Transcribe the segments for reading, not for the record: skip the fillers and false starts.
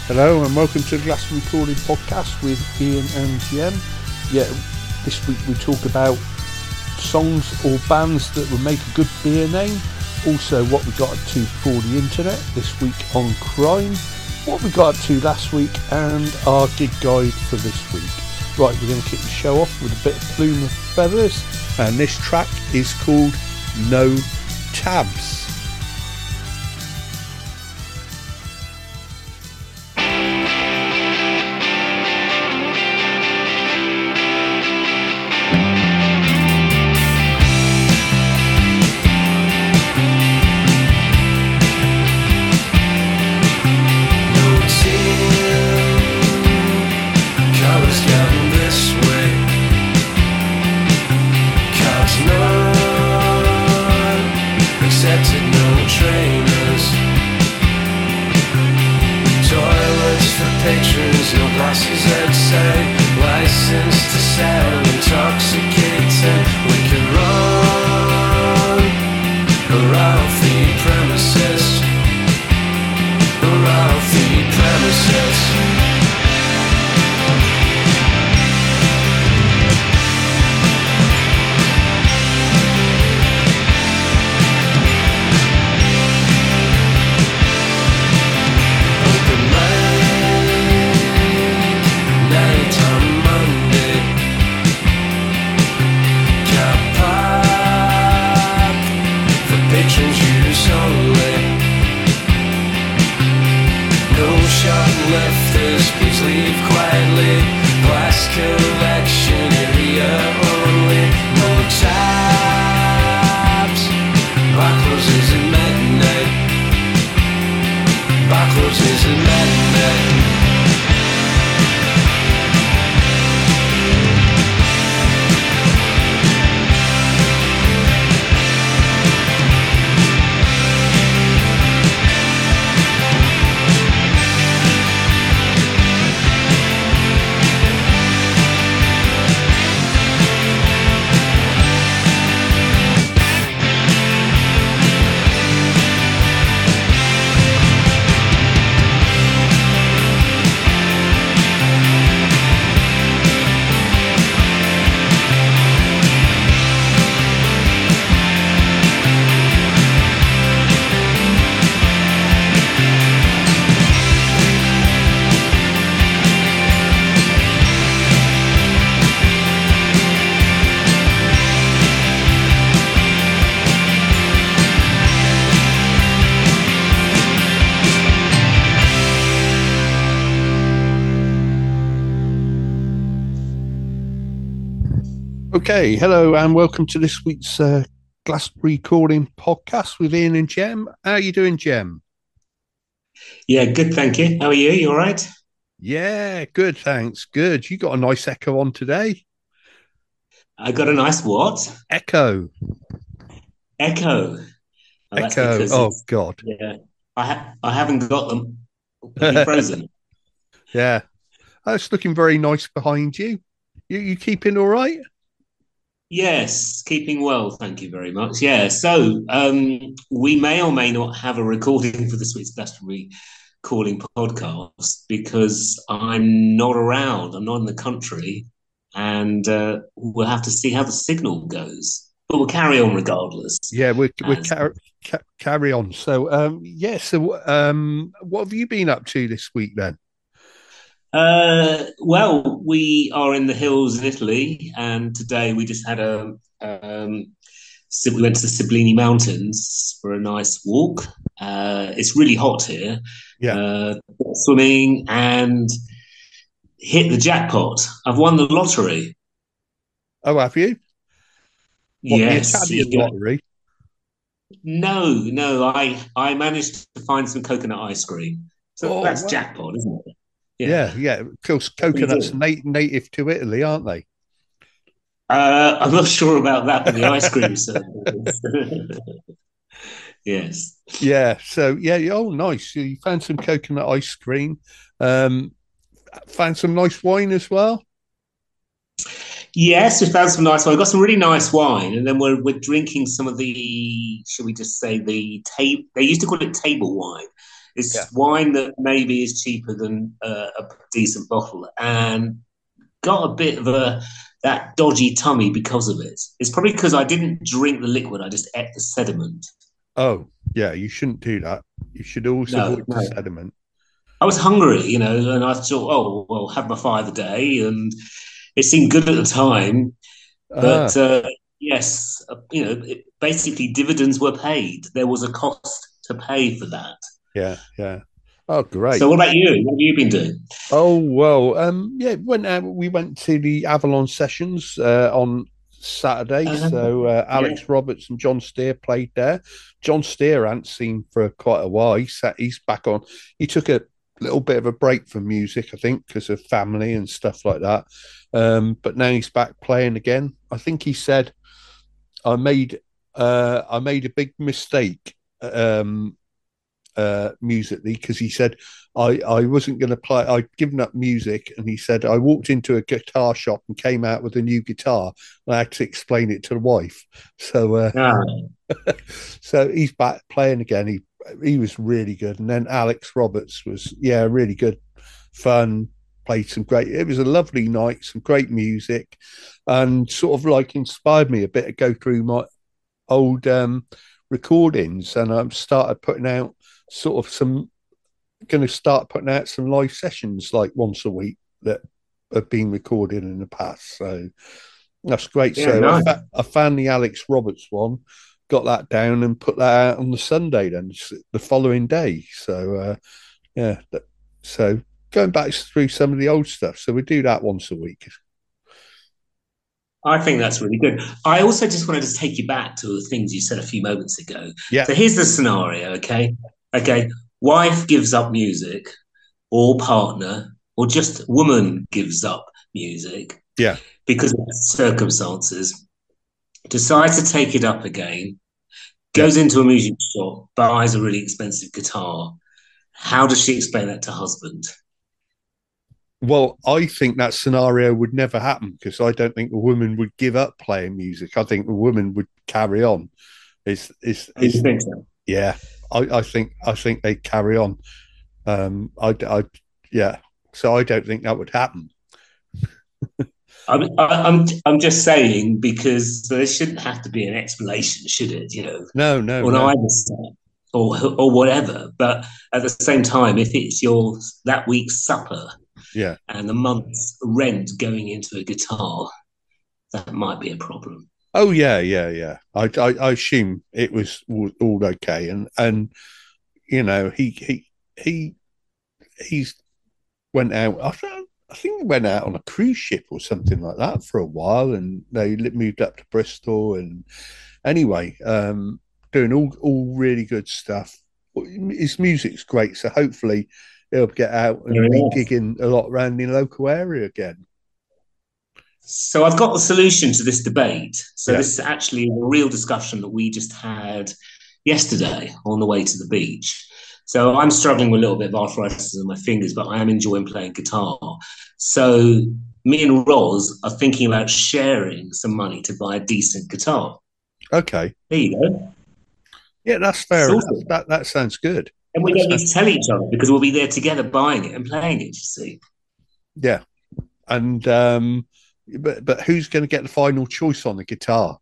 Hello and welcome to the Glass Recording Podcast with Ian and Jem. Yeah, this week we talk about songs or bands that would make a good beer name. Also what we got up to for the internet this week on crime. What we got up to last week and our gig guide for this week. Right, we're going to kick the show off with a bit of Plume of Feathers. And this track is called No Tabs. Okay, hello and welcome to this week's Glass Recording Podcast with Ian and Jem. How are you doing, Jem? Yeah, good, thank you. How are you? You all right? Yeah, good, thanks. Good. You got a nice echo on today. I got a nice what? Echo. Echo. Oh, that's because oh, God. Yeah, I haven't got them. Have you frozen? Yeah. It's looking very nice behind you. You keeping all right? Yes, keeping well, thank you very much. Yeah, so we may or may not have a recording for this week's Glass Recording Podcast because I'm not around. I'm not in the country, and we'll have to see how the signal goes. But we'll carry on regardless. Yeah, we'll carry on. So, what have you been up to this week then? Well, we are in the hills in Italy, and today we just had we went to the Siblini Mountains for a nice walk. It's really hot here. Yeah. Swimming and hit the jackpot. I've won the lottery. Oh, have you? Yes. The Italian lottery? No. I managed to find some coconut ice cream. So that's jackpot, isn't it? Yeah. Of course, coconuts native to Italy, aren't they? I'm not sure about that for the ice cream service. Yes. Yeah. So oh, nice. You found some coconut ice cream. Found some nice wine as well. Yes, we found some nice wine. We got some really nice wine, and then we're drinking some of the, shall we just say, they used to call it table wine. Yeah. It's wine that maybe is cheaper than a decent bottle, and got a bit of that dodgy tummy because of it. It's probably because I didn't drink the liquid; I just ate the sediment. Oh, yeah. You shouldn't do that. You should always No, avoid the no. sediment. I was hungry, and I thought, oh well, have my five a day, and it seemed good at the time. Ah, But yes, basically dividends were paid. There was a cost to pay for that. yeah, yeah. Oh, So, great. what about you? What have you been doing? Oh well, yeah. We went to the Avalon sessions on Saturday. So Yeah, Alex Roberts and John Steer played there. John Steer I hadn't seen for quite a while. He's back on. He took a little bit of a break from music, I think, because of family and stuff like that. But now he's back playing again. I think he said I made a big mistake. Musically, because he said I wasn't going to play. I'd given up music, and he said I walked into a guitar shop and came out with a new guitar. I had to explain it to the wife. So, ah, so he's back playing again. He was really good, and then Alex Roberts was really good, fun. Played some great. It was a lovely night, some great music, and sort of like inspired me a bit to go through my old recordings, and I've started putting out sort of some going to start putting out some live sessions like once a week that have been recorded in the past. So that's great. yeah, So nice. I found the Alex Roberts one, got that down, and put that out on the Sunday, then the following day. So yeah, so going back through some of the old stuff. So we do that once a week. I think that's really good. I also just wanted to take you back to the things you said a few moments ago. Yeah. So here's the scenario, okay? Okay, wife gives up music, or partner, or just woman gives up music Yeah. because of circumstances, decides to take it up again, Yeah. goes into a music shop, buys a really expensive guitar. How does she explain that to husband? Well, I think that scenario would never happen because I don't think a woman would give up playing music. I think the woman would carry on. Oh, you think so? Yeah. I think they carry on. Yeah. So I don't think that would happen. I'm just saying because there shouldn't have to be an explanation, should it? No, no, On no. either side, or whatever. But at the same time, if it's your that week's supper Yeah. and the month's rent going into a guitar, that might be a problem. Oh yeah, yeah, yeah. I assume it was all okay, and he he's went out. I think he went out on a cruise ship or something like that for a while, and they moved up to Bristol. And anyway, doing all really good stuff. His music's great, so hopefully he'll get out and be Yeah. gigging a lot around the local area again. So I've got the solution to this debate. So Yeah. this is actually a real discussion that we just had yesterday on the way to the beach. So I'm struggling with a little bit of arthritis in my fingers, but I am enjoying playing guitar. So me and Roz are thinking about sharing some money to buy a decent guitar. Okay. There you go. Yeah, that's fair enough. Sorted. That sounds good. And we That's don't need to tell each other because we'll be there together buying it and playing it, you see. yeah. And but who's going to get the final choice on the guitar?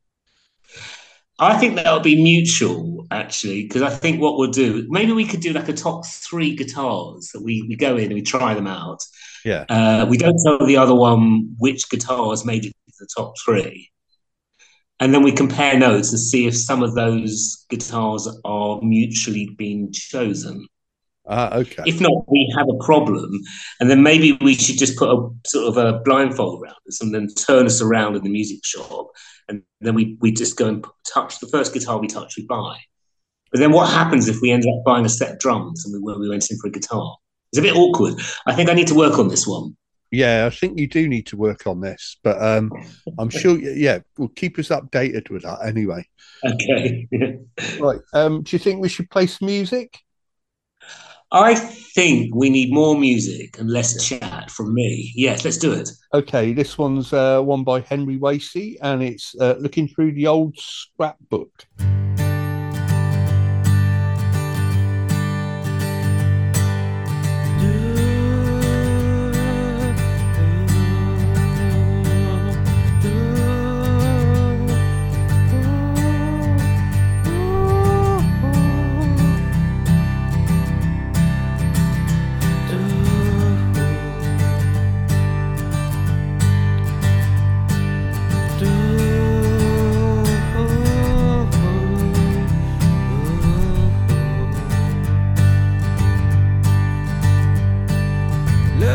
I think that'll be mutual, actually, because I think what we'll do, maybe we could do like a top three guitars that we go in and we try them out. Yeah. We don't tell the other one which guitars made it to the top three. And then we compare notes and see if some of those guitars are mutually being chosen. Okay. If not, we have a problem. And then maybe we should just put a sort of a blindfold around us and then turn us around in the music shop. And then we just go and touch the first guitar we touch, we buy. But then what happens if we end up buying a set of drums and we went in for a guitar? It's a bit awkward. I think I need to work on this one. Yeah, I think you do need to work on this, but I'm sure. Yeah, we'll keep us updated with that anyway. Okay. Right. Do you think we should play some music? I think we need more music and less chat from me. Yes, let's do it. Okay, this one's one by Henry Wasey, and it's looking through the old scrapbook.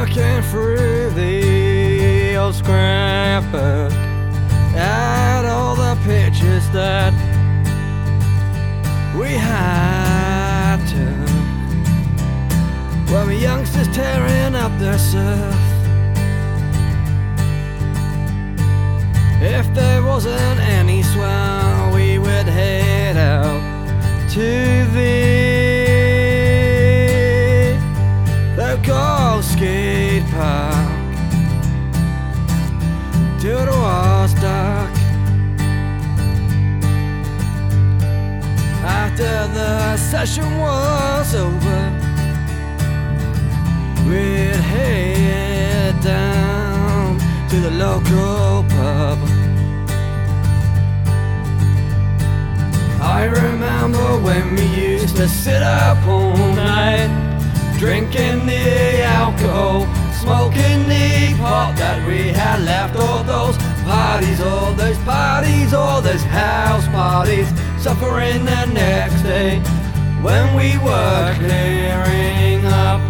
looking through the old scrapbook at all the pictures that we had took when we youngsters tearing up the surf. If there wasn't any swell, we would head out to the local skate park till it was dark. After the session was over, we'd head down to the local pub. I remember when we used to sit up all night, drinking the alcohol, smoking the pot that we had left. All those parties, all those parties, all those house parties, suffering the next day when we were clearing up.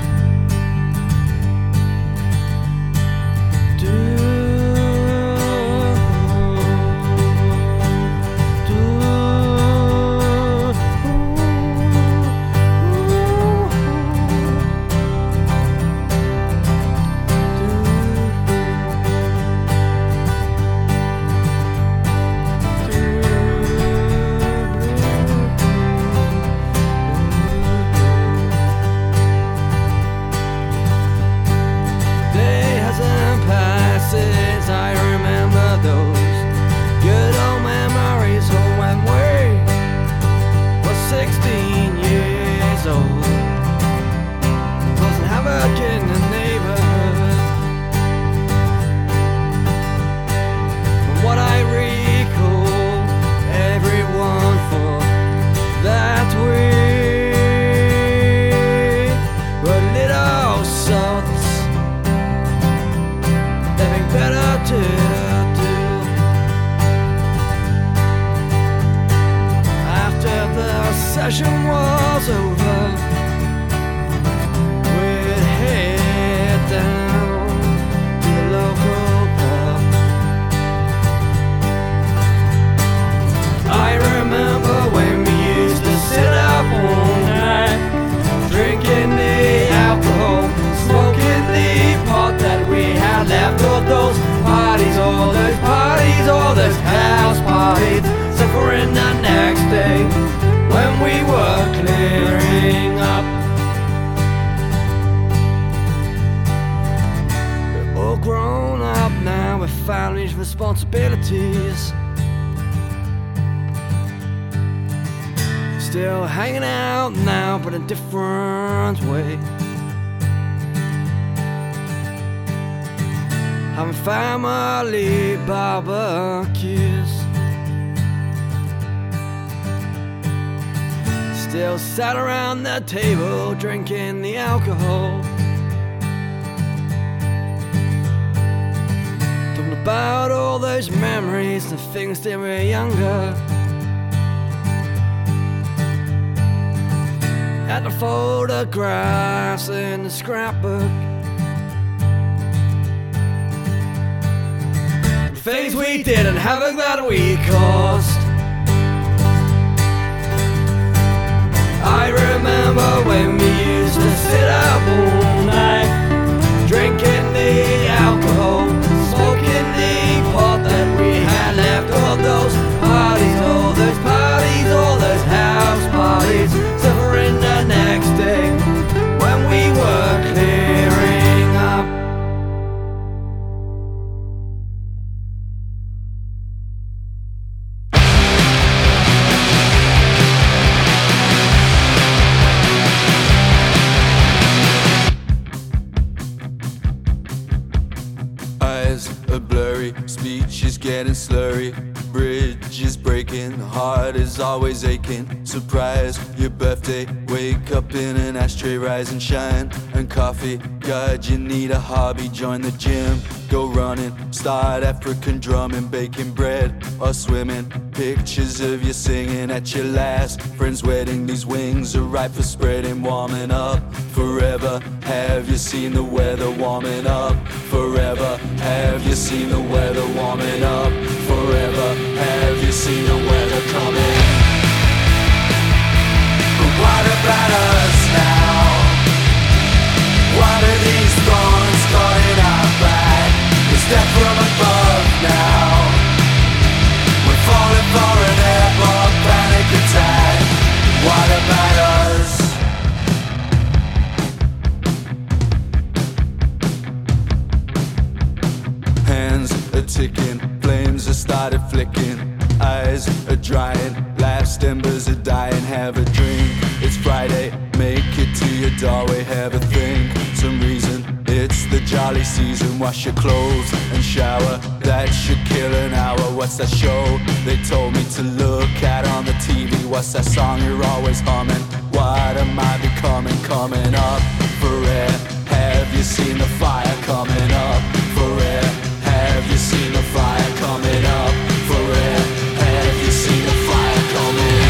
Session was over, we'd head down to the local pub. I remember when we used to sit up all night, drinking the alcohol, smoking the pot that we had left. All those parties, all those parties, all those house parties, suffering the next day when we were clearing up. We're all grown up now with families, responsibilities, still hanging out now but a different way. Having family barbecues, still sat around the table drinking the alcohol, talking about all those memories, the things that were younger, at the photographs in the scrapbook, the things we did and havoc that we caused. I remember when we used to sit up all night, drinking the alcohol, smoking the pot that we had left. All those parties, all those parties, all those house parties, suffering the next day when we were clearing up. A blurry, speech is getting slurry, bridge is breaking, heart is always aching. Surprise, your birthday, wake up in an ashtray, rise and shine. And coffee, God, you need a hobby, join the gym, go running, start African drumming, baking bread or swimming. Pictures of you singing at your last friend's wedding. These wings are ripe for spreading, warming up forever. Have Have you seen the weather warming up forever? Have you seen the weather warming up forever? Have you seen the weather coming? But what about us now? What are these thorns caught in our back? It's death from above now. We're falling for an airborne panic attack. What about us? Hands are ticking, flames have started flicking, eyes are drying, life's embers are dying. Have a drink, it's Friday, make it to your doorway, have a think. Some reason it's the jolly season. Wash your clothes and shower, that should kill an hour. What's that show they told me to look at on the TV? What's that song you're always humming? What am I becoming? Coming up for air. Have you seen the fire coming up for air? Have you seen the fire coming up for air? Have you seen the fire coming?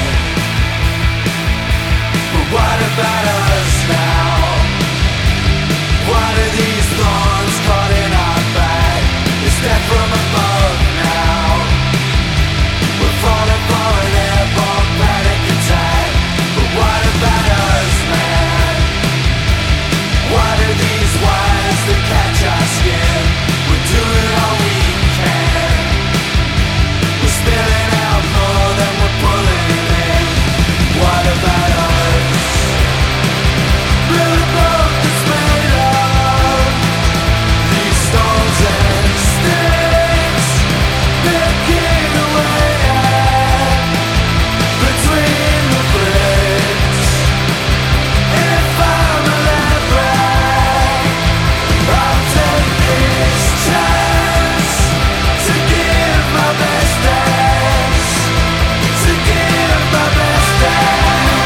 But what about us now? What are these thorns caught in our back? It's death from above now. We're falling for an airborne panic attack. But what about us, man? What are these wires that catch our skin? We're doing all we can. We're spilling out more than we're pulling in. What about us? Build a boat that's made of these stones and sticks. Picking away at between the bricks. If I'm a leopard, I'll take this chance to give my best dance. To give my best dance.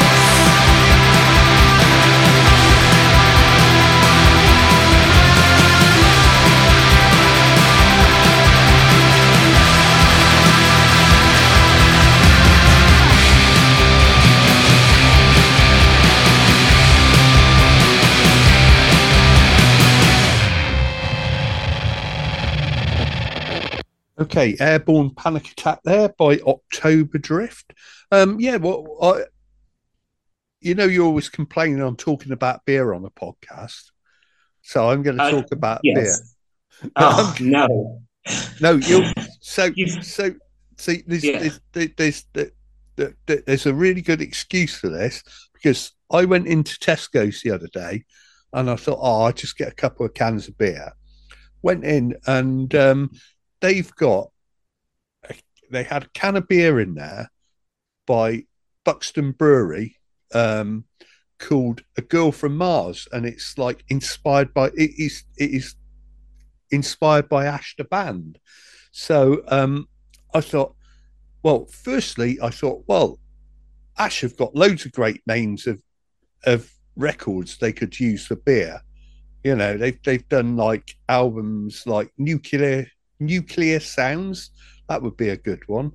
Okay, Airborne Panic Attack there by October Drift. Yeah, well, you're always complaining I'm talking about beer on a podcast, so I'm going to talk about beer. Yes. Oh, no. No, you're so You've- so. See, Yeah. there's a really good excuse for this because I went into Tesco's the other day and I thought, I'll just get a couple of cans of beer. Went in and they had a can of beer in there by Buxton Brewery called A Girl from Mars, and it's like inspired by it is inspired by Ash the band. So I thought, well, firstly, Ash have got loads of great names of records they could use for beer. They've done like albums like Nuclear Sounds. That would be a good one.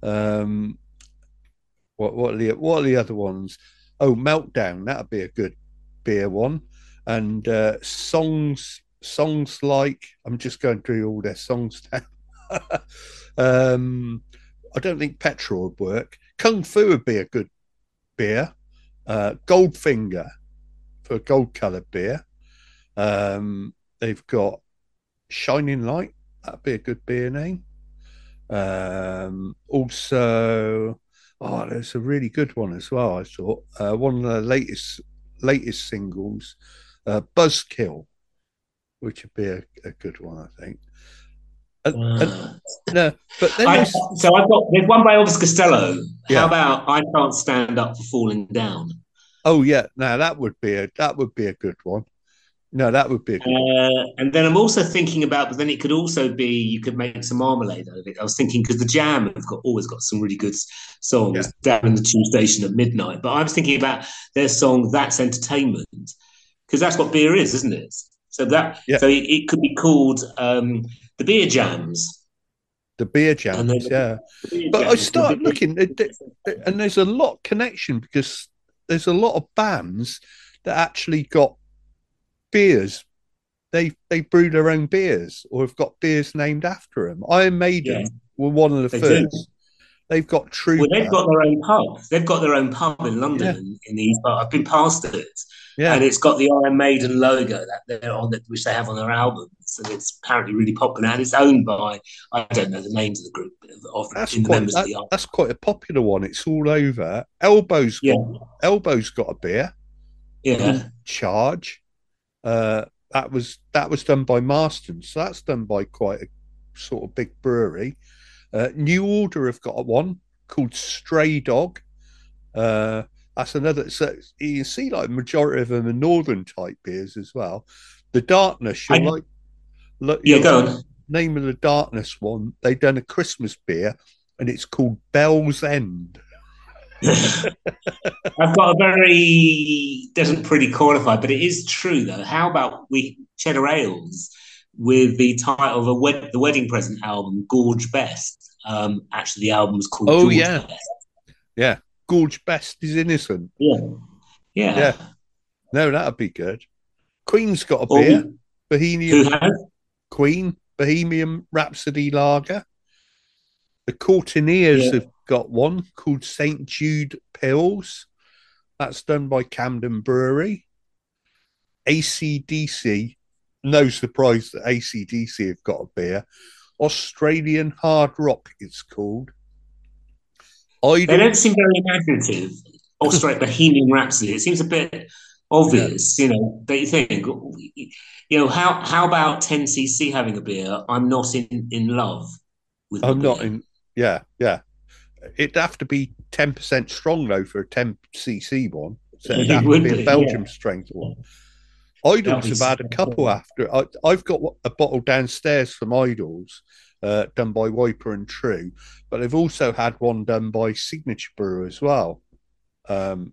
What are the other ones? Oh, Meltdown. That'd be a good beer one. And songs like, I'm just going through all their songs now. I don't think Petrol would work. Kung Fu would be a good beer. Goldfinger for a gold coloured beer. They've got Shining Light. That'd be a good beer name. Also, there's a really good one as well. I thought one of the latest singles, Buzzkill, which would be a good one, I think. No, but then there's one by Elvis Costello. Yeah. How about I Can't Stand Up for Falling Down? Oh yeah, no, that would be a good one. No, that would be a good one. And then I'm also thinking about, but then it could also be you could make some marmalade out of it. I was thinking because the Jam have always got some really good songs down in the tube station at midnight. But I was thinking about their song That's Entertainment, because that's what beer is, isn't it? So it could be called the Beer Jams. The Beer Jams, yeah. But I started looking, and there's a lot of connection because there's a lot of bands that actually got beers, they brew their own beers or have got beers named after them. Iron Maiden were one of the They first. do. They've got Trooper. Well, they've got their own pub. They've got their own pub in London in the East. I've been past it, and it's got the Iron Maiden logo that they're on, which they have on their albums, and it's apparently really popular. And it's owned by, I don't know the names of the group That's quite a popular one. It's all over. Elbow's got a beer. Yeah, Charge. That was done by Marston, so that's done by quite a sort of big brewery. New Order have got one called Stray Dog. That's another. So you can see like majority of them are northern type beers as well. The Darkness, go on. Name of the Darkness one. They've done a Christmas beer, and it's called Bell's End. I've got a doesn't pretty qualify, but it is true though. How about Cheddar Ales with the title of the Wedding Present album, Gorge Best? Actually, the album's called Gorge Best. Yeah. Gorge Best is innocent. Yeah. No, that'd be good. Queen's got a beer. Bohemian Rhapsody Lager. The Courtineers have got one called St. Jude Pills. That's done by Camden Brewery. AC/DC, no surprise that AC/DC have got a beer. Australian Hard Rock, it's called. They don't seem very imaginative. Bohemian Rhapsody. It seems a bit obvious, don't you think? How about 10cc having a beer? I'm not in love with. I'm not in. Yeah. It'd have to be 10% strong though for a 10cc one. So it'd have to be a Belgium strength one. Idols have had a couple after. I've got a bottle downstairs from Idols, done by Wiper and True, but they've also had one done by Signature Brew as well, called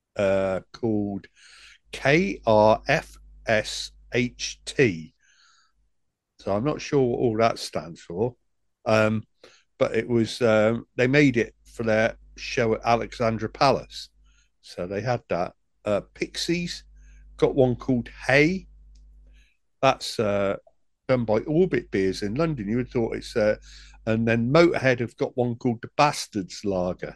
KRFSHT. So I'm not sure what all that stands for, but it was they made it for their show at Alexandra Palace, so they had that. Pixies got one called Hay. That's done by Orbit Beers in London. You would have thought it's and then Motorhead have got one called the Bastards Lager.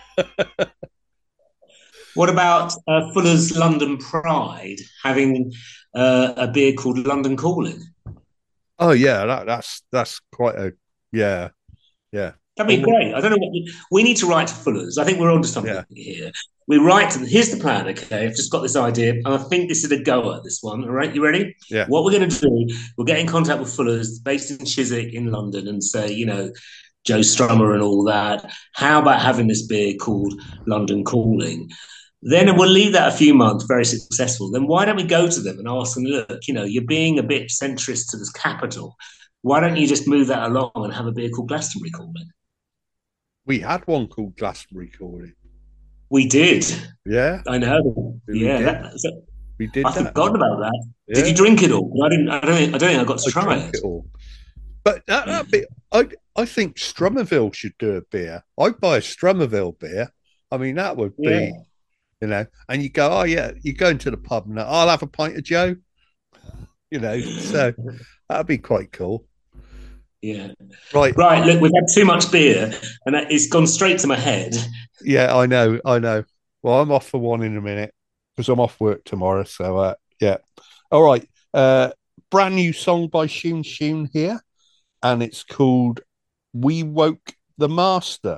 What about Fuller's London Pride having a beer called London Calling? Oh yeah, that's quite a yeah. That'd be great. I don't know we need to write to Fuller's. I think we're onto something here. We write to them. Here's the plan, okay? I've just got this idea, and I think this is a goer, this one. All right, you ready? Yeah. What we're going to do, we'll get in contact with Fuller's, based in Chiswick in London, and say, Joe Strummer and all that. How about having this beer called London Calling? Then we'll leave that a few months, very successful. Then why don't we go to them and ask them, look, you're being a bit centrist to this capital. Why don't you just move that along and have a beer called Glastonbury Calling? We had one called Glastonbury Calling. We did. Yeah. I know. We did. I've forgotten about that. Yeah. Did you drink it all? I don't think I got to try it. All. But that bit, I think Strummerville should do a beer. I'd buy a Strummerville beer. I mean, that would be, and you go, oh yeah, you go into the pub and I'll have a pint of Joe. So that'd be quite cool. Yeah. Right. Look, we've had too much beer, and it's gone straight to my head. Yeah, I know. Well, I'm off for one in a minute because I'm off work tomorrow. So, yeah. All right. Brand new song by Shun Shun here, and it's called "We Woke the Master."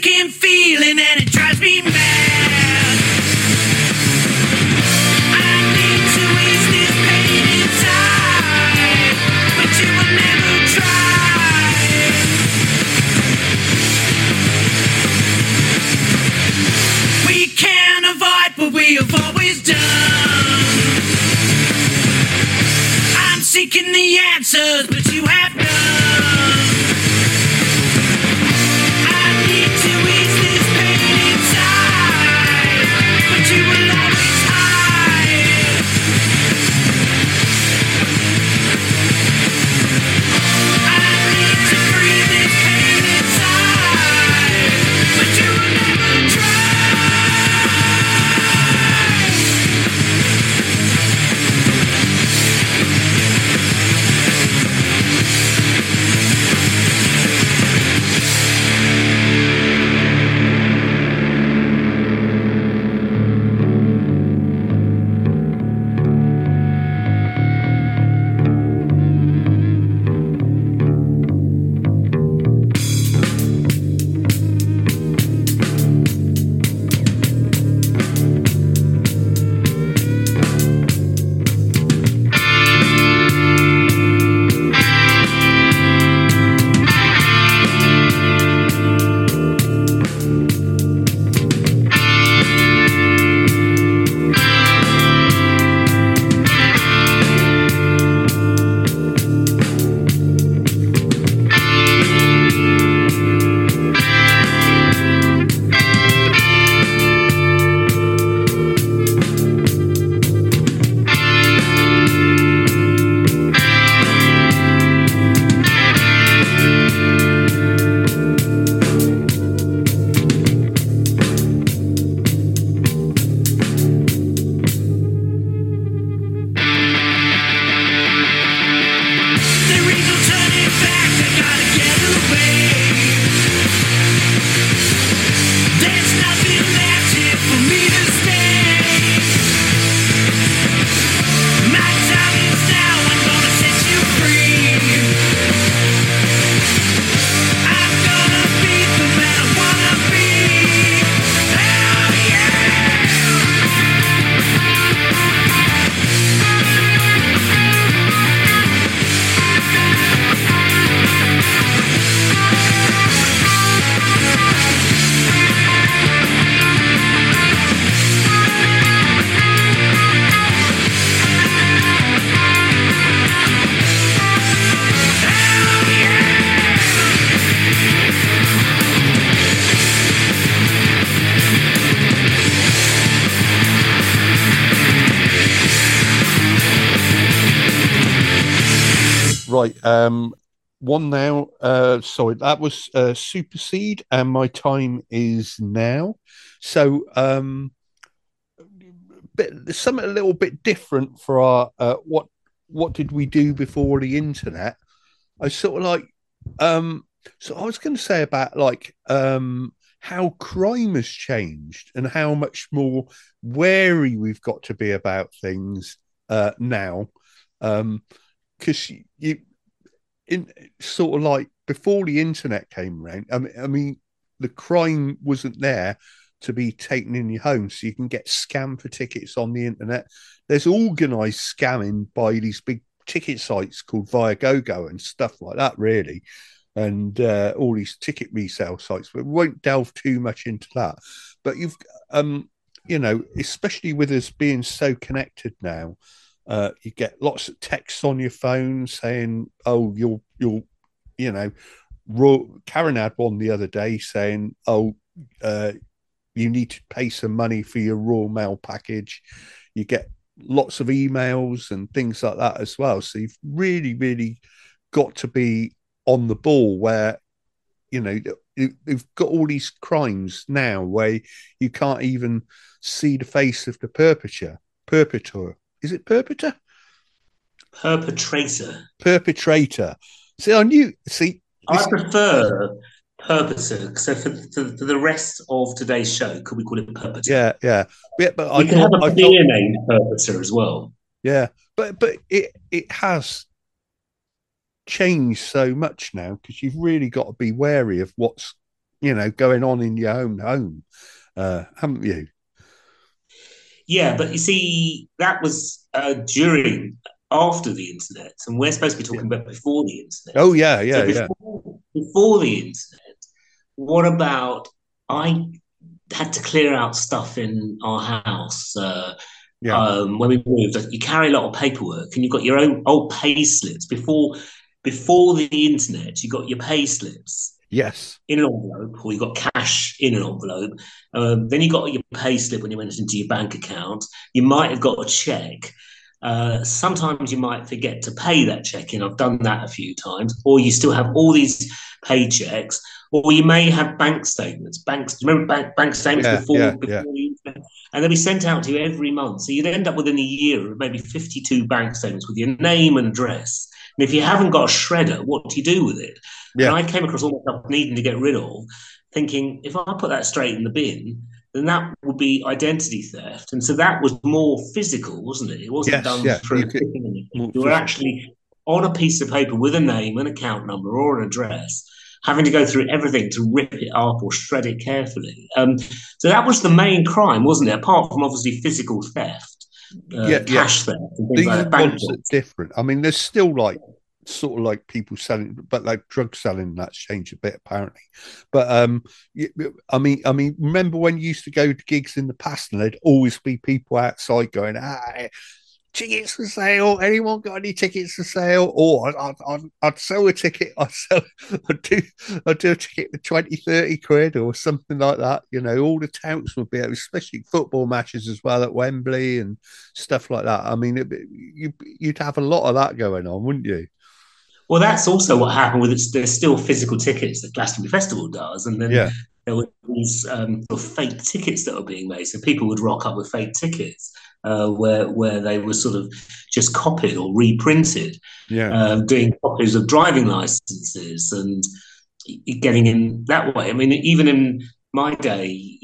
sinking feeling and it drives me mad. I need to ease this pain inside, but you will never try. We can't avoid what we have always done. I'm seeking the answers, but you have none. Right. One now. Sorry, that was Supersede, and my time is now. So, something a little bit different for our what did we do before the internet? I sort of like so I was going to say about like how crime has changed and how much more wary we've got to be about things now. Because you in sort of like before the internet came around, I mean, the crime wasn't there to be taken in your home, so you can get scammed for tickets on the internet. There's organised scamming by these big ticket sites called Viagogo and stuff like that, really, and all these ticket resale sites. But we won't delve too much into that. But you've, you know, especially with us being so connected now. You get lots of texts on your phone saying, "Oh, you'll, you know." Karen had one the other day saying, "Oh, you need to pay some money for your Royal Mail package." You get lots of emails and things like that as well. So you've really, really got to be on the ball. Where you know you've got all these crimes now where you can't even see the face of the perpetrator. Is it perpetrator? Perpetrator. See, I knew. See, I prefer perpetrator. So for the rest of today's show, could we call it perpetrator? Yeah. But we can have a beer named perpetrator as well. Yeah, but it has changed so much now because you've really got to be wary of what's going on in your own home, haven't you? Yeah, but you see, that was after the internet, and we're supposed to be talking about before the internet. Oh yeah, So yeah. before the internet, what about I had to clear out stuff in our house when we moved. You carry a lot of paperwork, and you've got your own old pay slips. Before the internet, you got your pay slips. Yes. In an envelope, or you got cash in an envelope. Then you got your pay slip when you went into your bank account. You might have got a check. Sometimes you might forget to pay that check in. I've done that a few times. Or you still have all these paychecks. Or you may have bank statements. Remember bank statements before the internet? And they'll be sent out to you every month. So you'd end up within a year of maybe 52 bank statements with your name and address. And if you haven't got a shredder, what do you do with it? Yeah. And I came across all my stuff needing to get rid of, thinking if I put that straight in the bin, then that would be identity theft. And so that was more physical, wasn't it? It wasn't done through you were actually on a piece of paper with a name, an account number, or an address, having to go through everything to rip it up or shred it carefully. So that was the main crime, wasn't it? Apart from obviously physical theft. Cash theft. These ones are different. I mean, there's still sort of like people selling, but like drug selling, that's changed a bit apparently. But I mean, remember when you used to go to gigs in the past, and there'd always be people outside going, tickets for sale. Anyone got any tickets for sale? Or I'd sell a ticket. I'd do a ticket for 20, 30 quid or something like that. All the touts would be, especially football matches as well at Wembley and stuff like that. I mean, you'd have a lot of that going on, wouldn't you? Well, that's also what happened with it. There's still physical tickets that Glastonbury Festival does, and then there were these fake tickets that were being made. So people would rock up with fake tickets where they were sort of just copied or reprinted, doing copies of driving licenses and getting in that way. I mean, even in my day,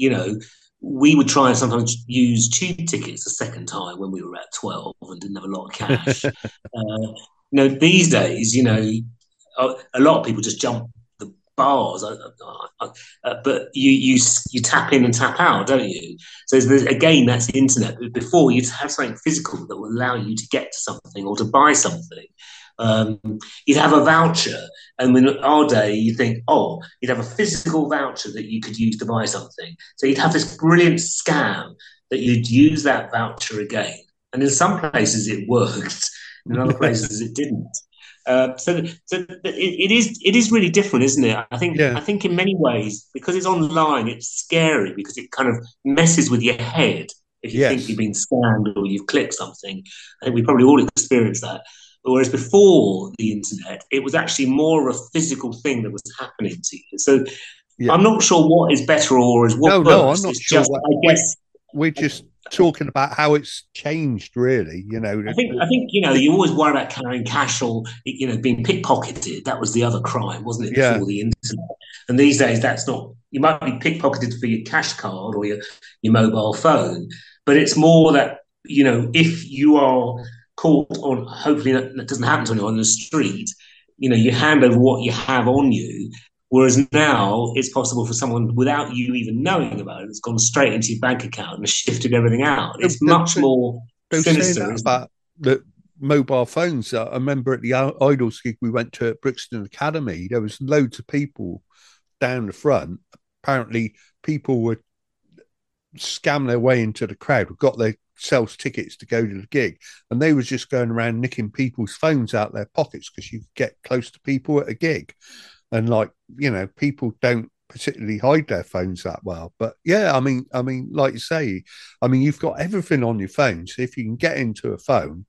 we would try and sometimes use tube tickets a second time when we were about 12 and didn't have a lot of cash. These days, a lot of people just jump the bars, but you tap in and tap out, don't you? So again, that's the internet. Before, you'd have something physical that would allow you to get to something or to buy something. You'd have a voucher, and in our day, you think, you'd have a physical voucher that you could use to buy something. So you'd have this brilliant scam that you'd use that voucher again. And in some places it worked, in other places it didn't. So it is really different, isn't it? I think in many ways, because it's online, it's scary because it kind of messes with your head if you think you've been scammed or you've clicked something. I think we probably all experienced that. Whereas before the internet, it was actually more of a physical thing that was happening to you. So I'm not sure what is better or is worse. No, I'm not sure. I guess we're just talking about how it's changed, really. I think you always worry about carrying cash or being pickpocketed. That was the other crime, wasn't it? Before the internet. And these days, that's not. You might be pickpocketed for your cash card or your mobile phone, but it's more that if you are caught on, hopefully that doesn't happen to anyone on the street. You hand over what you have on you. Whereas now it's possible for someone, without you even knowing about it, it's gone straight into your bank account and shifted everything out. It's much more sinister. About the mobile phones. I remember at the Idols gig we went to at Brixton Academy, there was loads of people down the front. Apparently people would scam their way into the crowd, got their sells tickets to go to the gig, and they was just going around nicking people's phones out their pockets because you get close to people at a gig. And people don't particularly hide their phones that well. But I mean, like you say, you've got everything on your phone. So if you can get into a phone,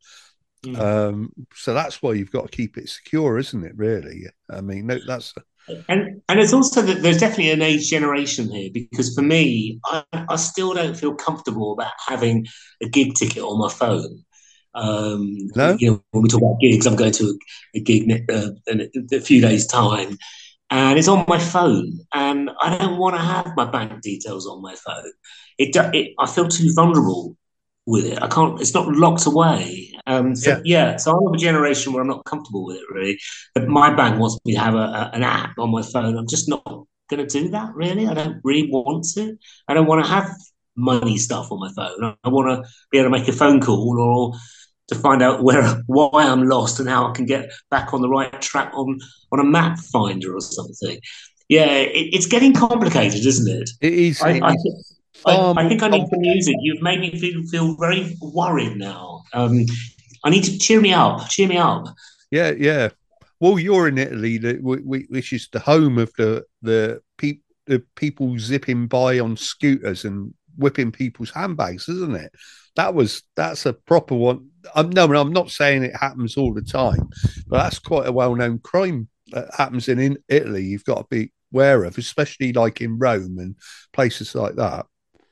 so that's why you've got to keep it secure, isn't it? Really? I mean, that's. And it's also that there's definitely an age generation here, because for me, I still don't feel comfortable about having a gig ticket on my phone. No? When we talk about gigs, I'm going to a gig in a few days' time, and it's on my phone, and I don't want to have my bank details on my phone. I feel too vulnerable with it. I can't. It's not locked away. So I'm of a generation where I'm not comfortable with it really. But my bank wants me to have an app on my phone. I'm just not going to do that, really. I don't really want to. I don't want to have money stuff on my phone. I want to be able to make a phone call or to find out why I'm lost and how I can get back on the right track on a map finder or something. Yeah, it's getting complicated, isn't it? It is. I think I need some music. You've made me feel very worried now. I need to cheer me up. Cheer me up. Yeah. Well, you're in Italy, which is the home of the people zipping by on scooters and whipping people's handbags, isn't it? That's a proper one. I'm not saying it happens all the time, but that's quite a well-known crime that happens in Italy. You've got to be aware of, especially like in Rome and places like that.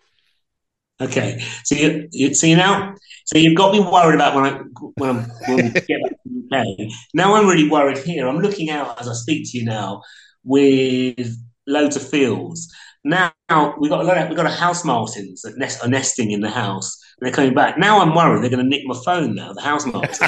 Okay, so you've got me worried about when we get back to the UK. Now I'm really worried here. I'm looking out as I speak to you now with loads of fields. Now we've got a house martins that are nesting in the house. And they're coming back. Now I'm worried they're going to nick my phone now. The house martins.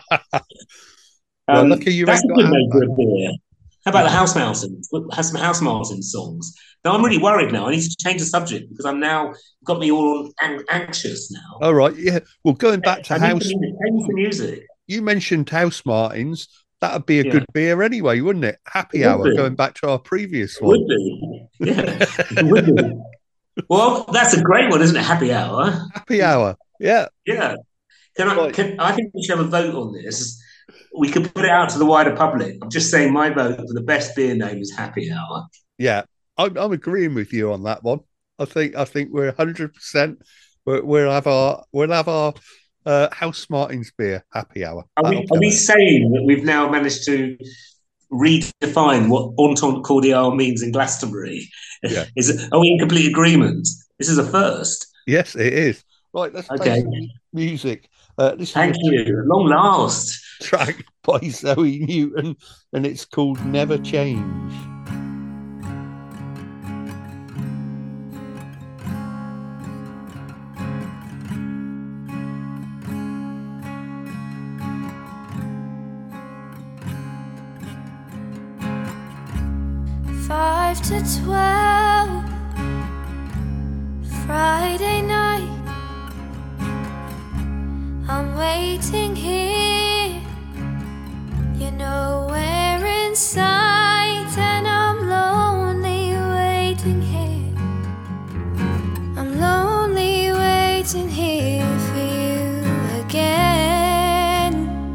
Well, lucky you that's ain't a got good name for a that. beer. How about the House Martins? Has some House Martins songs. Now I'm really worried now. I need to change the subject because I'm now got me all anxious now. All right, yeah. Well, going back to change the music. You mentioned House Martins. That'd be a good beer anyway, wouldn't it? Happy Hour. Going back to our previous one. Would be. Yeah, it would be. Well, that's a great one, isn't it? Happy Hour. Happy Hour. Yeah. Yeah. I think we should have a vote on this. We could put it out to the wider public. I'm just saying my vote for the best beer name is Happy Hour. Yeah, I'm agreeing with you on that one. I think we're 100%. We'll have our House Martins beer Happy Hour. Are we saying that we've now managed to redefine what Entente Cordiale means in Glastonbury? Yeah. Are we in complete agreement? This is a first. Yes, it is. Right, let's play some music. Thank you. At long last. Track by Zoe Newton, and it's called Never Change. Five to 12, Friday night. I'm waiting here, you're nowhere in sight, and I'm lonely waiting here. I'm lonely waiting here for you again.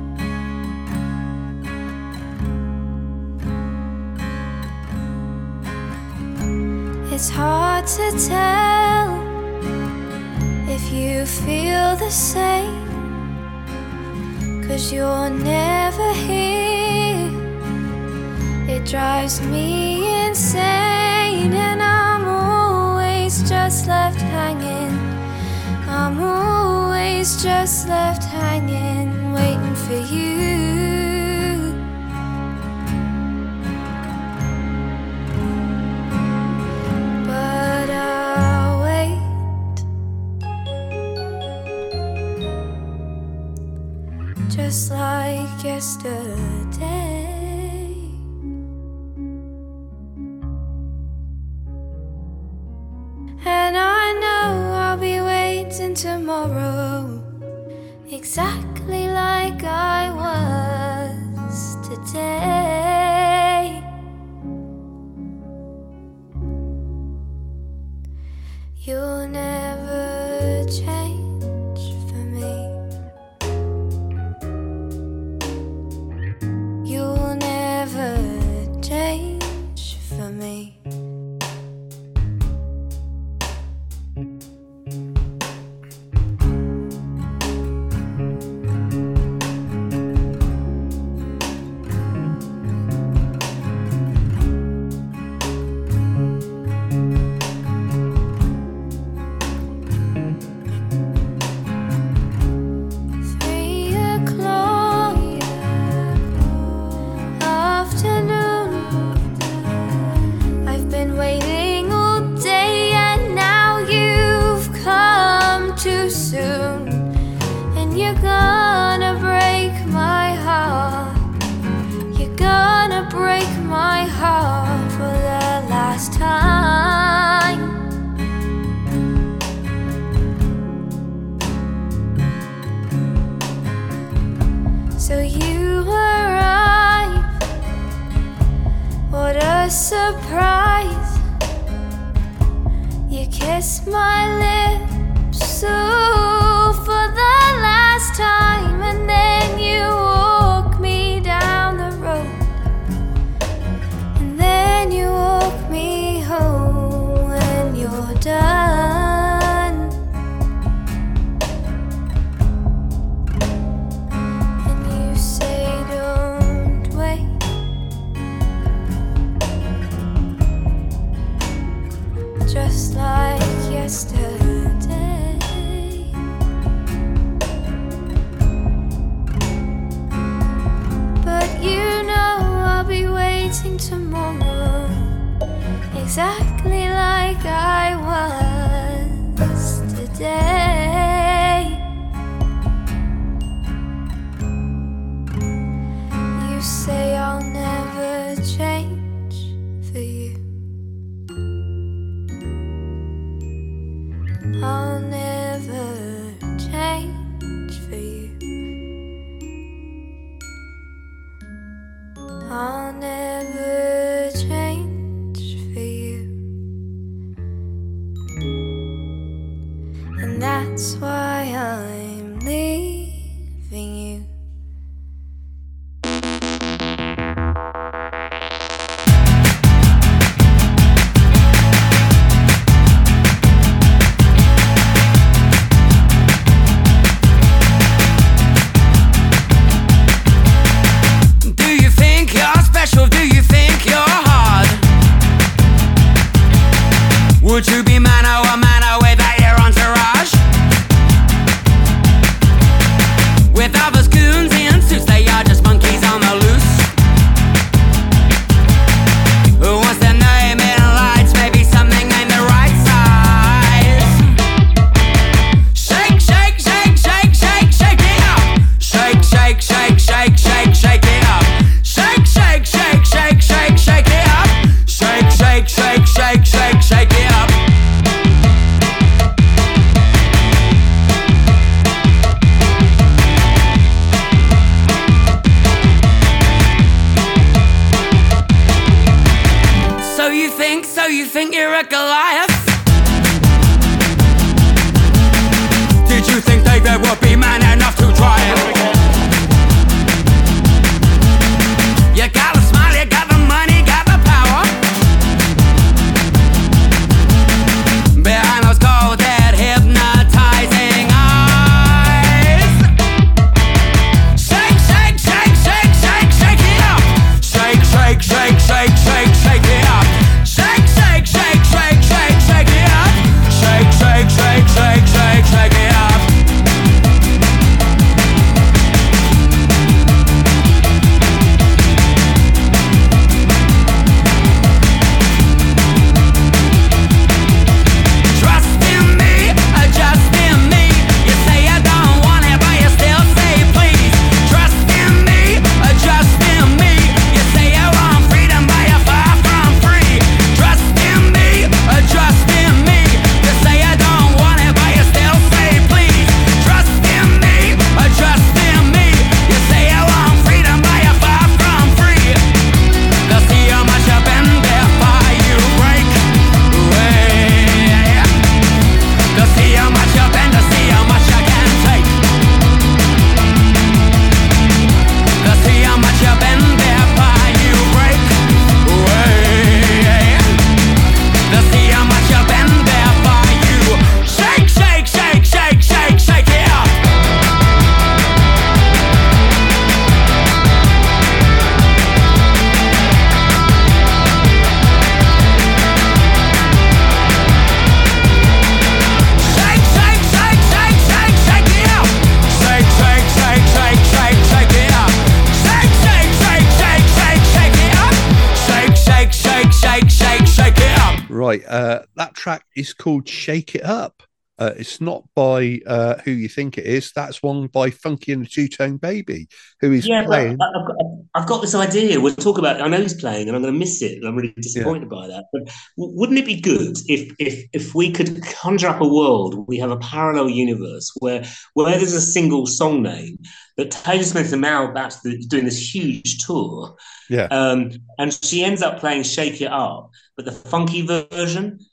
It's hard to tell if you feel the same, 'cause you're never here. It drives me insane, and I'm always just left hanging. I'm always just left hanging, waiting for you. But I'll wait. Just like yesterday. And I know I'll be waiting tomorrow, exactly like I was today. You'll never change for me. You'll never change for me. You kiss my lips so for the last time, and then you walk me down the road, and then you walk me home when you're done. And you say don't wait, just like yesterday. But you know I'll be waiting tomorrow, exactly like I was today. You say I'll never change for you, I'll never change for you, I'll never change for you. And that's why I'm leaving you. Do you think you're special? Do you think you're hard? Would you be mano a mano with your entourage? With others goons in suits, they are just monkeys on the loose. What's their name in lights? Maybe something in the right size. Shake, shake, shake, shake, shake, shake it up. Shake, shake, shake, shake, shake, shake it up. Shake, shake, shake, shake, shake, shake it up. Shake, shake, shake, shake, shake, shake it up. So you think you're a Goliath? Did you think David would be man enough to try it? You got the smile, you got the money, got the power. Behind those cold, dead, hypnotizing eyes. Shake, shake, shake, shake, shake, shake it up. Shake, shake, shake, shake, shake, shake it up. Shake, shake, shake, shake, shake, shake it up. Shake, shake, shake, shake, shake, shake it up. Trust in me, just in me. You say you don't want it, but you still say please. Trust in me, just in me. You say you want freedom, but you're far from free. Trust in me, just in me. You say you don't want it, but you still say please. Trust in me, just in me. You say you want freedom, but you're far from free. They'll see how much I've been there for you break away. They'll see how much you've been, to see how much I can take. They'll see how much you've been there for you break away. They'll see how much you've been there for you. Shake, shake, shake, shake, shake, shake it up. Shake, shake, shake, shake, shake, shake it up. Shake, shake, shake, shake, shake, shake it up. Shake, shake, shake, shake, shake, shake it up. Shake, shake, shake, shake, shake, shake it up. Right, that track is called Shake It Up. It's not by who you think it is. That's one by Funky and the Two-Tone Baby, who is Yeah, but playing. I've got this idea. We'll talk about it. I know he's playing, and I'm going to miss it. And I'm really disappointed by that. But wouldn't it be good if we could conjure up a world? We have a parallel universe where there's a single song name, but Taylor Smith and now that's doing this huge tour. Yeah. And she ends up playing "Shake It Up," but the funky version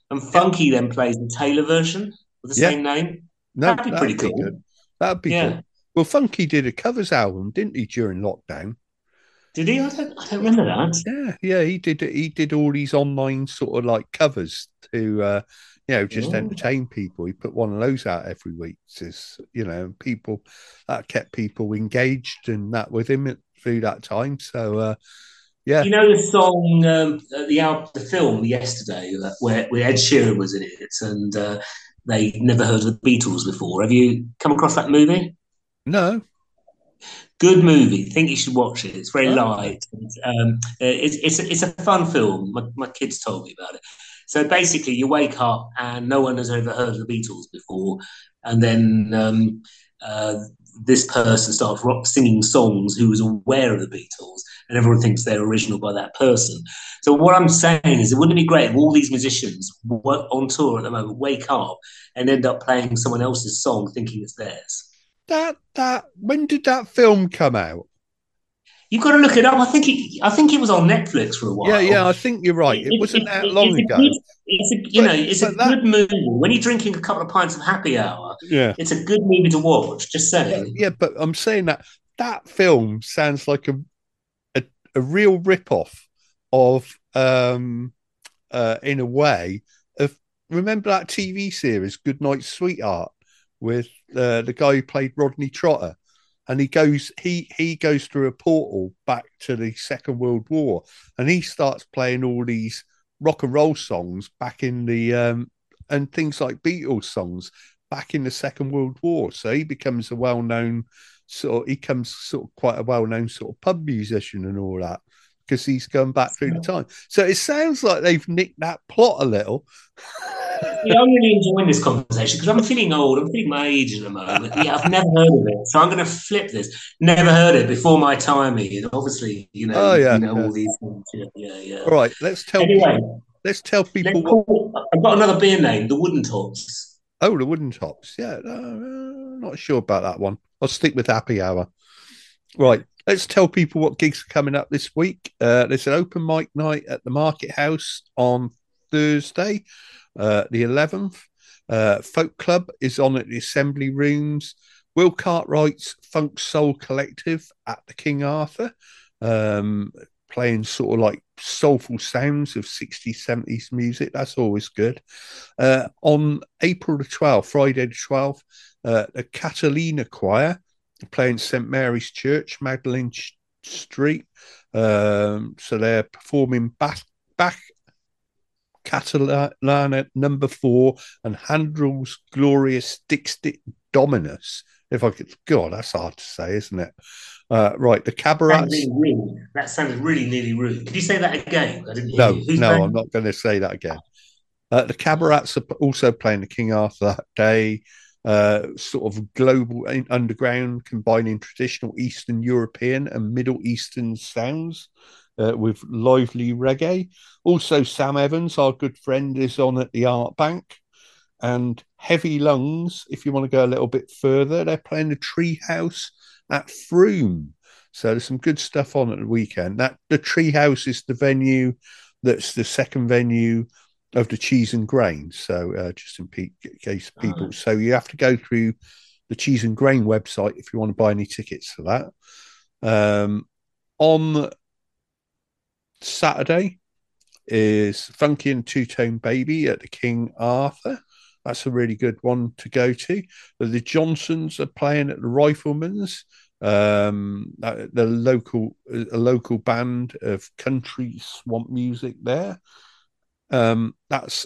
And Funky then plays the Taylor version with the Yeah. same name. No, That'd be pretty cool. good. That'd be Yeah. good. Well, Funky did a covers album, didn't he, during lockdown? Did he? I don't remember that. Yeah, he did. He did all these online sort of like covers to, just Oh. entertain people. He put one of those out every week. Just, people that kept people engaged and that with him through that time. So, yeah. You know the song, the film Yesterday, where Ed Sheeran was in it, and they never heard of the Beatles before. Have you come across that movie? No. Good movie. Think you should watch it. It's very Oh. light. And, it's a fun film. My kids told me about it. So basically, you wake up and no one has ever heard of the Beatles before, and then this person starts singing songs who was aware of the Beatles, and everyone thinks they're original by that person. So what I'm saying is, it wouldn't it be great if all these musicians on tour at the moment wake up and end up playing someone else's song thinking it's theirs? That when did that film come out? You've got to look it up. I think it was on Netflix for a while. Yeah, I think you're right. It wasn't that long ago. It's a good movie. When you're drinking a couple of pints of happy hour, Yeah, it's a good movie to watch. Just saying. yeah, but I'm saying that film sounds like a real rip-off of in a way of, remember that TV series Goodnight Sweetheart with the guy who played Rodney Trotter, and he goes through a portal back to the Second World War, and he starts playing all these rock and roll songs back in the and things like Beatles songs back in the Second World War. So he becomes quite a well-known sort of pub musician and all that, because he's gone back through the time. So it sounds like they've nicked that plot a little. Yeah, I'm really enjoying this conversation because I'm feeling old. I'm feeling my age at the moment. Yeah, I've never heard of it, so I'm going to flip this. Never heard it before my time. And obviously, all these things. Yeah. All right, let's tell people. I've got another beer name, the Wooden Tops. Oh, the Wooden Tops. Yeah, not sure about that one. I'll stick with Happy Hour. Right, let's tell people what gigs are coming up this week. There's an open mic night at the Market House on Thursday, the 11th. Folk Club is on at the Assembly Rooms. Will Cartwright's Funk Soul Collective at the King Arthur, playing sort of like soulful sounds of 60s, 70s music. That's always good. On April the 12th, Friday the 12th, the Catalina Choir playing St. Mary's Church, Magdalen Street. So they're performing Bach Catalana number 4 and Handel's Glorious Dixit Dominus. If I could, God, that's hard to say, isn't it? Right, the Cabarets. That sounds really nearly rude. Could you say that again? I didn't hear you. No, I'm not going to say that again. The Cabarets are also playing the King Arthur that day. Sort of global underground, combining traditional Eastern European and Middle Eastern sounds with lively reggae. Also, Sam Evans, our good friend, is on at the Art Bank. And Heavy Lungs, if you want to go a little bit further, they're playing the Treehouse at Frome. So there's some good stuff on at the weekend. The Treehouse is the venue that's the second venue of the Cheese and Grain. So just in case people, so you have to go through the Cheese and Grain website if you want to buy any tickets for that. On Saturday is Funky and Two Tone Baby at the King Arthur. That's a really good one to go to. The Johnsons are playing at the Rifleman's, the local band of country swamp music there. That's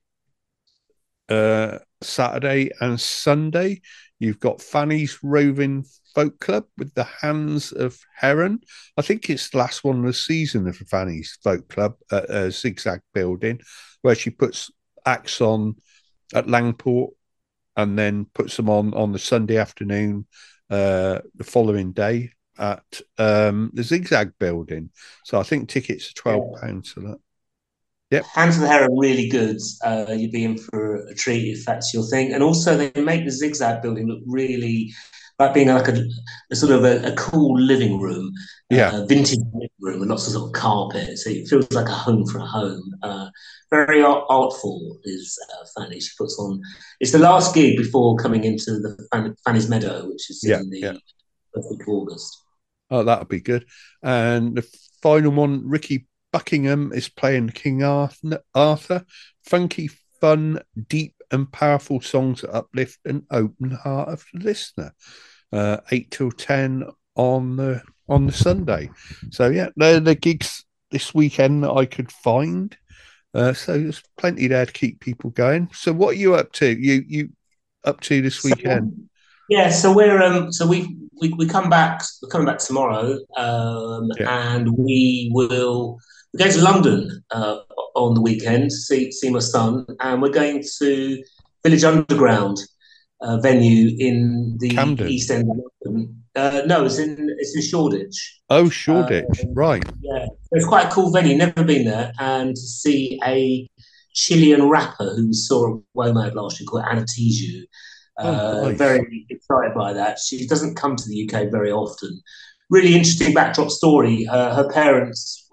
Saturday. And Sunday you've got Fanny's Roving Folk Club with the Hands of Heron. I think it's the last one of the season of Fanny's Folk Club at a Zigzag building, where she puts acts on at Langport and then puts them on the Sunday afternoon the following day at the Zigzag building. So I think tickets are £12 for that. Yep. Hands of the Hair are really good. You'd be in for a treat if that's your thing. And also they make the Zigzag building look really like being like a sort of a cool living room, vintage living room with lots of sort of carpet. So it feels like a home for a home. very artful is Fanny. She puts on. It's the last gig before coming into the Fanny's Meadow, which is in the first week of August. Oh, that'll be good. And the final one, Ricky Buckingham is playing King Arthur. Funky, fun, deep and powerful songs that uplift and open the heart of the listener. 8 till 10 on the Sunday. So yeah, they're the gigs this weekend that I could find. So there's plenty there to keep people going. So what are you up to? You up to this weekend? Yeah, so we're we come back. We're coming back tomorrow, and we're going to London on the weekend to see my son, and we're going to Village Underground venue in the Camden. East End of London. No, it's in Shoreditch. Oh, Shoreditch, right? Yeah, it's quite a cool venue. Never been there, and to see a Chilean rapper who we saw at WOMAD last year called Anatiju. Nice. Very excited by that. She doesn't come to the UK very often. Really interesting backdrop story. Her parents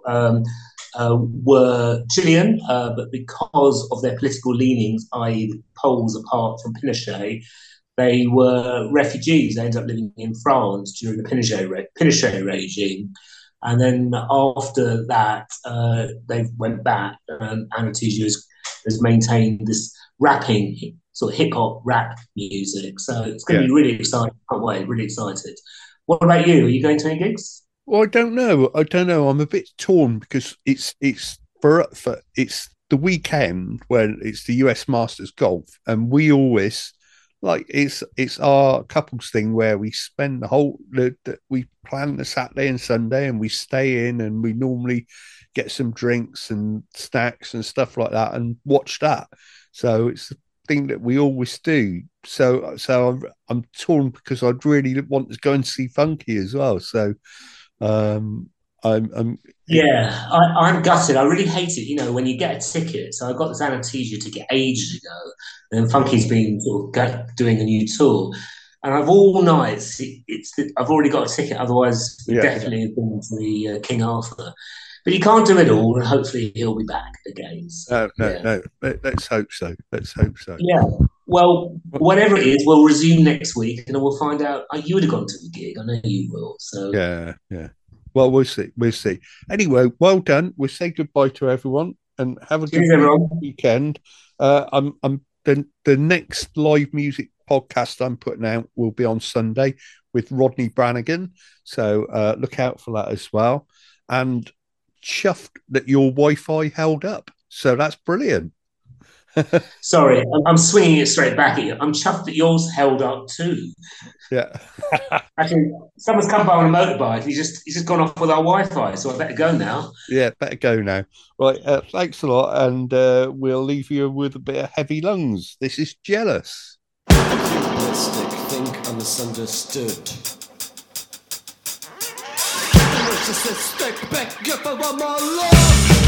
were Chilean, but because of their political leanings, i.e. the poles apart from Pinochet, they were refugees. They ended up living in France during the Pinochet regime. And then after that, they went back, and Anatiju has maintained this rapping, sort of hip-hop rap music. So it's going to be really exciting. Can't wait, really excited. What about you? Are you going to any gigs? Well, I don't know. I'm a bit torn because it's it's the weekend when it's the US Masters Golf, and we always it's our couples thing where we spend we plan the Saturday and Sunday, and we stay in, and we normally get some drinks and snacks and stuff like that and watch that. So it's the thing that we always do. So I'm torn because I'd really want to go and see Funky as well. So I'm I'm gutted. I really hate it. You know, when you get a ticket. So I got this Anatiju ticket ages ago, and Funky's been sort of doing a new tour, and I've all nights. I've already got a ticket. Otherwise, we definitely have been to the King Arthur. But you can't do it all, and hopefully he'll be back again. So, no. Let's hope so. Yeah. Well, whatever it is, we'll resume next week, and we'll find out. You would have gone to the gig. I know you will. So yeah. Well, we'll see. Anyway, well done. We'll say goodbye to everyone and have a good weekend. The next live music podcast I'm putting out will be on Sunday with Rodney Brannigan. So look out for that as well. And chuffed that your Wi-Fi held up. So that's brilliant. Sorry, I'm swinging it straight back at you. I'm chuffed that yours held up too. Yeah. Actually, someone's come by on a motorbike. He's just gone off with our Wi-Fi, so I better go now. Yeah, better go now. Right, thanks a lot, and we'll leave you with a bit of Heavy Lungs. This is Jealous. Humanistic, think and misunderstood. Narcissistic, beg you for one more love.